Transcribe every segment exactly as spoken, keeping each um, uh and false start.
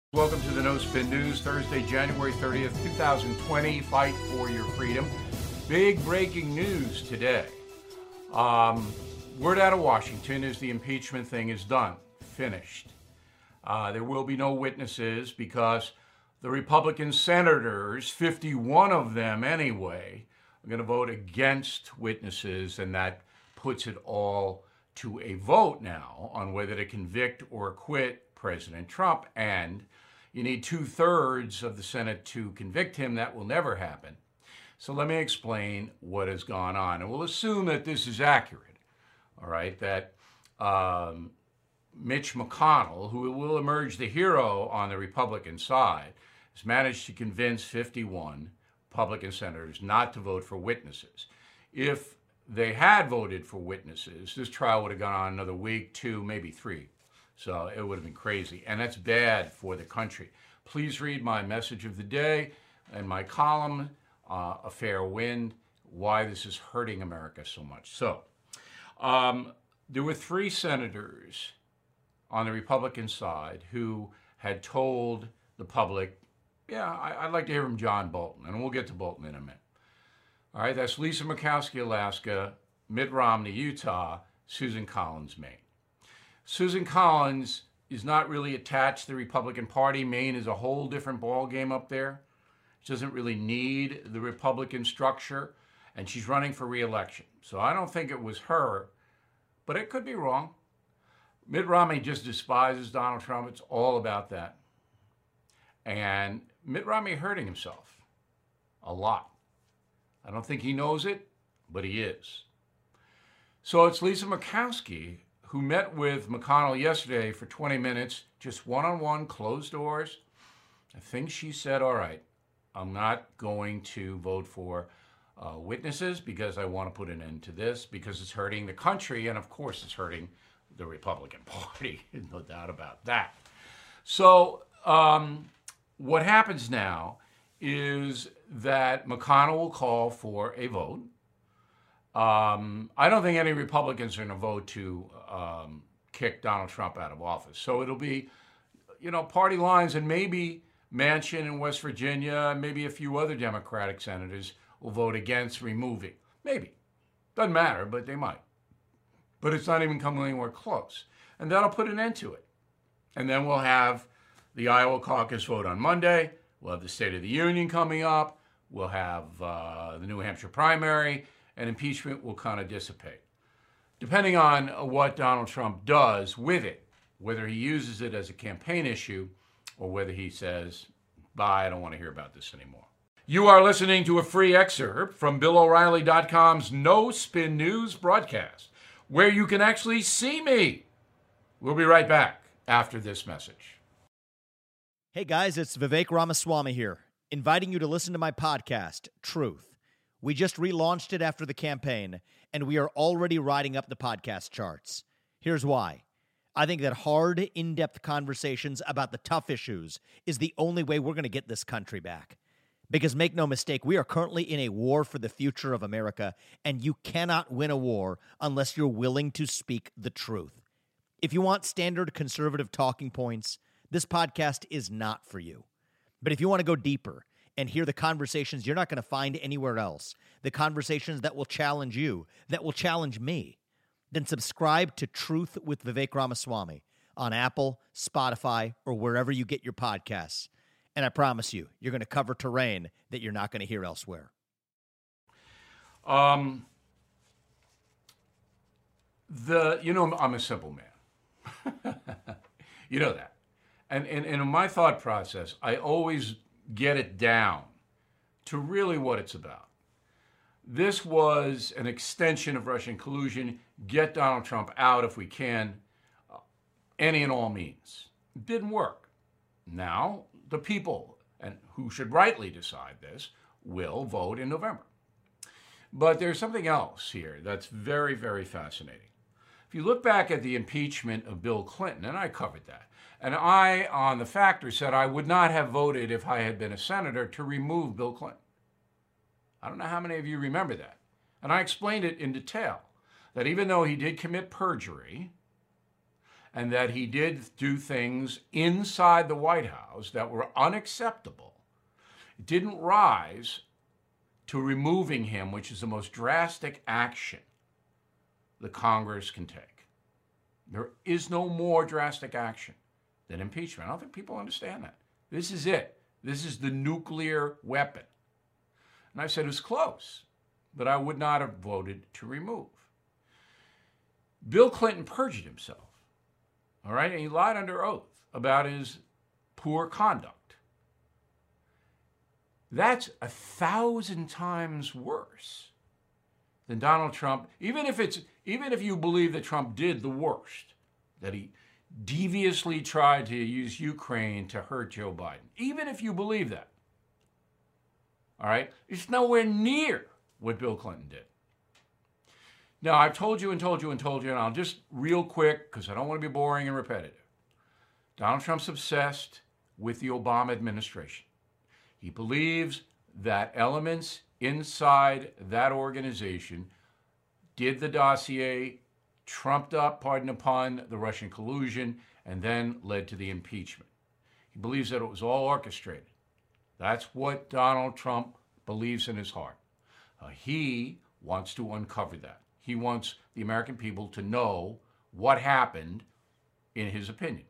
Welcome to the No Spin News, Thursday, January thirtieth, twenty twenty. Fight for your freedom. Big breaking news today. Um, word out of Washington is the impeachment thing is done, finished. Uh, there will be no witnesses because the Republican senators, fifty-one of them anyway, are going to vote against witnesses, and that puts it all to a vote now on whether to convict or acquit President Trump. And you need two-thirds of the Senate to convict him. That will never happen. So let me explain what has gone on. And we'll assume that this is accurate, all right, that um, Mitch McConnell, who will emerge the hero on the Republican side, has managed to convince fifty-one Republican senators not to vote for witnesses. If they had voted for witnesses, this trial would have gone on another week, two, maybe three. So it would have been crazy, and that's bad for the country. Please read my message of the day and my column, uh, A Fair Wind, why this is hurting America so much. So um, there were three senators on the Republican side who had told the public, yeah, I, I'd like to hear from John Bolton, and we'll get to Bolton in a minute. All right, that's Lisa Murkowski, Alaska, Mitt Romney, Utah, Susan Collins, Maine. Susan Collins is not really attached to the Republican Party. Maine is a whole different ballgame up there. She doesn't really need the Republican structure, and she's running for re-election. So I don't think it was her, but it could be wrong. Mitt Romney just despises Donald Trump. It's all about that. And Mitt Romney hurting himself a lot. I don't think he knows it, but he is. So it's Lisa Murkowski who met with McConnell yesterday for twenty minutes, just one-on-one, closed doors. I think she said, all right, I'm not going to vote for uh, witnesses because I want to put an end to this, because it's hurting the country, and of course it's hurting the Republican Party, no doubt about that. So um, what happens now is that McConnell will call for a vote. Um, I don't think any Republicans are going to vote to um, kick Donald Trump out of office. So it'll be, you know, party lines, and maybe Manchin in West Virginia, maybe a few other Democratic senators will vote against removing. Maybe. Doesn't matter, but they might. But it's not even coming anywhere close. And that'll put an end to it. And then we'll have the Iowa caucus vote on Monday. We'll have the State of the Union coming up. We'll have uh, the New Hampshire primary. And impeachment will kind of dissipate. Depending on what Donald Trump does with it, whether he uses it as a campaign issue or whether he says, bye, I don't want to hear about this anymore. You are listening to a free excerpt from Bill O'Reilly dot com's No Spin News broadcast, where you can actually see me. We'll be right back after this message. Hey guys, it's Vivek Ramaswamy here, inviting you to listen to my podcast, Truth. We just relaunched it after the campaign, and we are already riding up the podcast charts. Here's why. I think that hard, in-depth conversations about the tough issues is the only way we're going to get this country back. Because make no mistake, we are currently in a war for the future of America, and you cannot win a war unless you're willing to speak the truth. If you want standard conservative talking points, this podcast is not for you. But if you want to go deeper and hear the conversations you're not going to find anywhere else, the conversations that will challenge you, that will challenge me, then subscribe to Truth with Vivek Ramaswamy on Apple, Spotify, or wherever you get your podcasts. And I promise you, you're going to cover terrain that you're not going to hear elsewhere. Um, the you know, I'm a simple man. You know that. And, and, and in my thought process, I always get it down to really what it's about. This was an extension of Russian collusion. Get Donald Trump out if we can, uh, any and all means. It didn't work. Now, the people, and who should rightly decide this, will vote in November. But there's something else here that's very, very fascinating. If you look back at the impeachment of Bill Clinton, and I covered that, and I, on The Factor, said I would not have voted if I had been a senator to remove Bill Clinton. I don't know how many of you remember that. And I explained it in detail, that even though he did commit perjury, and that he did do things inside the White House that were unacceptable, didn't rise to removing him, which is the most drastic action the Congress can take. There is no more drastic action than impeachment. I don't think people understand that. This is it. This is the nuclear weapon. And I said it was close, but I would not have voted to remove. Bill Clinton perjured himself, all right? And he lied under oath about his poor conduct. That's a thousand times worse than Donald Trump, even if it's even if you believe that Trump did the worst, that he deviously tried to use Ukraine to hurt Joe Biden. Even if you believe that, all right, it's nowhere near what Bill Clinton did. Now, I've told you and told you and told you, and I'll just real quick, because I don't want to be boring and repetitive. Donald Trump's obsessed with the Obama administration. He believes that elements inside that organization did the dossier, trumped up, pardon the pun, the Russian collusion, and then led to the impeachment. He believes that it was all orchestrated. That's what Donald Trump believes in his heart. Uh, he wants to uncover that. He wants the American people to know what happened in his opinion.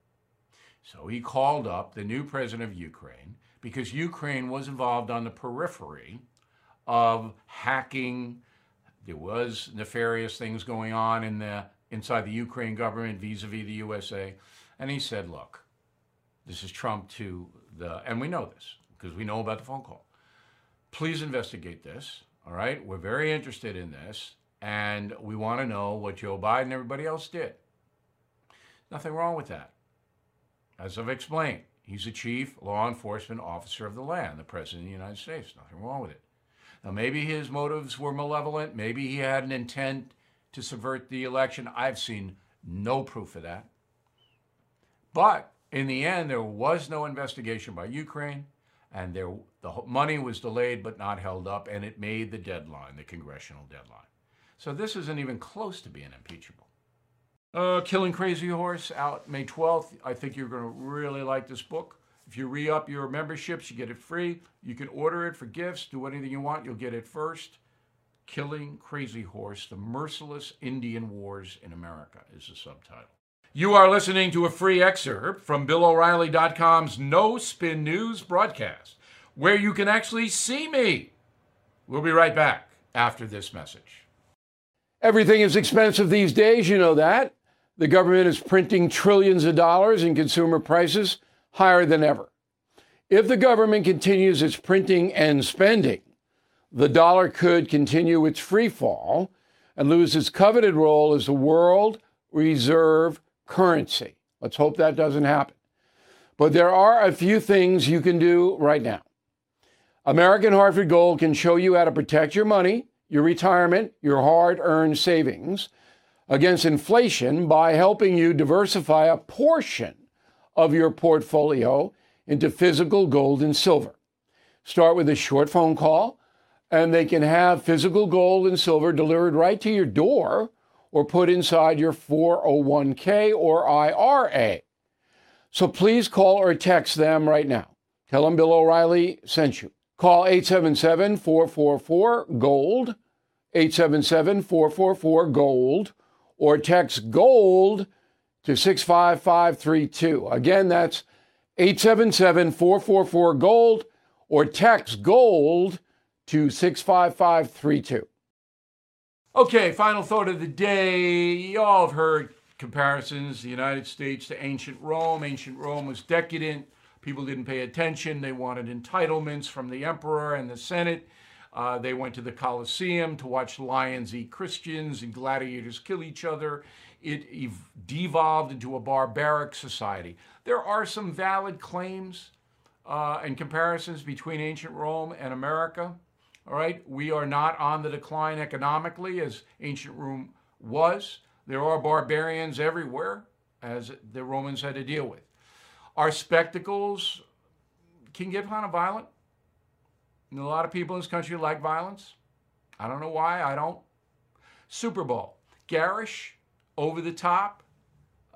So he called up the new president of Ukraine because Ukraine was involved on the periphery of hacking. There was nefarious things going on in the inside the Ukraine government vis-a-vis the U S A. And he said, look, this is Trump to the, and we know this because we know about the phone call. Please investigate this, all right? We're very interested in this, and we want to know what Joe Biden and everybody else did. Nothing wrong with that. As I've explained, he's a chief law enforcement officer of the land, the president of the United States. Nothing wrong with it. Now, maybe his motives were malevolent. Maybe he had an intent to subvert the election. I've seen no proof of that. But in the end, there was no investigation by Ukraine, and there, the money was delayed but not held up, and it made the deadline, the congressional deadline. So this isn't even close to being impeachable. Uh, Killing Crazy Horse, out May twelfth. I think you're going to really like this book. If you re-up your memberships, you get it free. You can order it for gifts, do anything you want, you'll get it first. Killing Crazy Horse, The Merciless Indian Wars in America is the subtitle. You are listening to a free excerpt from Bill O'Reilly dot com's No Spin News broadcast, where you can actually see me. We'll be right back after this message. Everything is expensive these days, you know that. The government is printing trillions of dollars and consumer prices higher than ever. If the government continues its printing and spending, the dollar could continue its free fall and lose its coveted role as the world reserve currency. Let's hope that doesn't happen. But there are a few things you can do right now. American Hartford Gold can show you how to protect your money, your retirement, your hard-earned savings against inflation by helping you diversify a portion of your portfolio into physical gold and silver. Start with a short phone call, and they can have physical gold and silver delivered right to your door or put inside your four oh one k or I R A. So please call or text them right now. Tell them Bill O'Reilly sent you. Call eight seven seven, four four four, GOLD, eight seven seven, four four four, GOLD, or text GOLD to six five five three two. Again, that's eight seven seven, four four four, GOLD, or text GOLD to six five five three two. Okay, final thought of the day. You all have heard comparisons, the United States to ancient Rome. Ancient Rome was decadent. People didn't pay attention. They wanted entitlements from the emperor and the Senate. Uh, they went to the Colosseum to watch lions eat Christians and gladiators kill each other. It ev- devolved into a barbaric society. There are some valid claims uh, and comparisons between ancient Rome and America. All right, we are not on the decline economically as ancient Rome was. There are barbarians everywhere, as the Romans had to deal with. Our spectacles can get kind of violent. And a lot of people in this country like violence. I don't know why, I don't. Super Bowl, garish, over the top,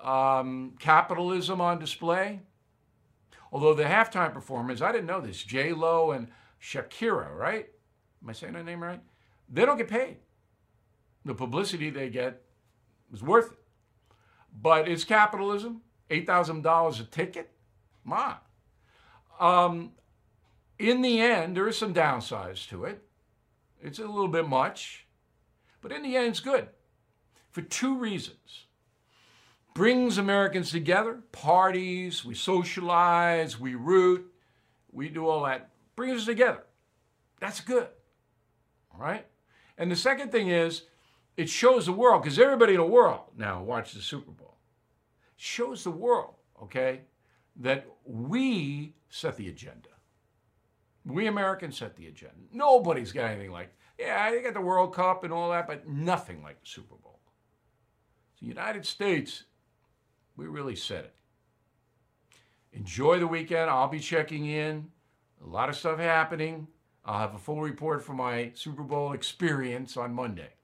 um, capitalism on display. Although the halftime performers, I didn't know this, J-Lo and Shakira, right? Am I saying her name right? They don't get paid. The publicity they get is worth it. But it's capitalism, eight thousand dollars a ticket. Come on. Um, in the end, there is some downsides to it. It's a little bit much. But in the end, it's good. For two reasons. Brings Americans together, parties, we socialize, we root, we do all that. Brings us together. That's good. All right? And the second thing is, it shows the world, because everybody in the world now watches the Super Bowl. It shows the world, okay, that we set the agenda. We Americans set the agenda. Nobody's got anything like, yeah, they got the World Cup and all that, but nothing like the Super Bowl. The United States, we really set it. Enjoy the weekend. I'll be checking in. A lot of stuff happening. I'll have a full report from my Super Bowl experience on Monday.